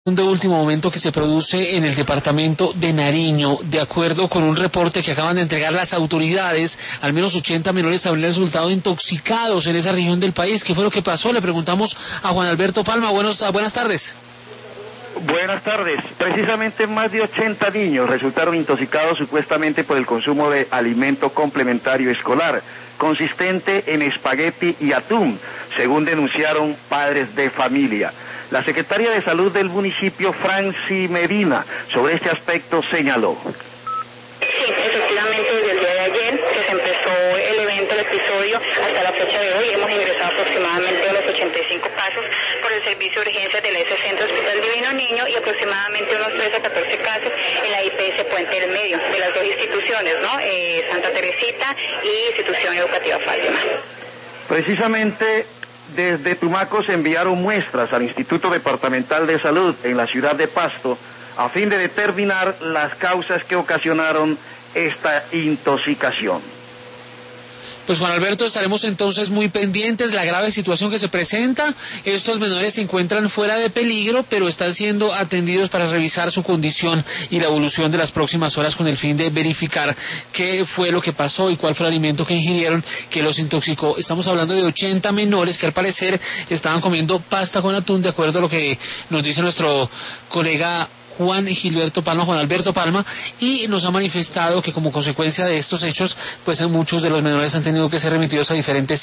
De último momento que se produce en el departamento de Nariño. De acuerdo con un reporte que acaban de entregar las autoridades, al menos 80 menores habrían resultado intoxicados en esa región del país. ¿Qué fue lo que pasó? Le preguntamos a Juan Alberto Palma. Buenas tardes. Buenas tardes. Precisamente más de 80 niños resultaron intoxicados supuestamente por el consumo de alimento complementario escolar, consistente en espagueti y atún, según denunciaron padres de familia. La secretaria de Salud del municipio, Franci Medina, sobre este aspecto señaló. Sí, efectivamente desde el día de ayer que se empezó el evento, el episodio, hasta la fecha de hoy hemos ingresado aproximadamente a los 85 casos por el servicio de urgencias del S Centro Hospital Divino Niño y aproximadamente unos 13 a 14 casos en la IPS Puente del Medio, de las dos instituciones, ¿no? Santa Teresita y Institución Educativa Fátima. Precisamente desde Tumaco se enviaron muestras al Instituto Departamental de Salud en la ciudad de Pasto a fin de determinar las causas que ocasionaron esta intoxicación. Pues Juan Alberto, estaremos entonces muy pendientes de la grave situación que se presenta. Estos menores se encuentran fuera de peligro, pero están siendo atendidos para revisar su condición y la evolución de las próximas horas con el fin de verificar qué fue lo que pasó y cuál fue el alimento que ingirieron que los intoxicó. Estamos hablando de 80 menores que al parecer estaban comiendo pasta con atún, de acuerdo a lo que nos dice nuestro colega Juan Alberto Palma, y nos ha manifestado que como consecuencia de estos hechos, pues muchos de los menores han tenido que ser remitidos a diferentes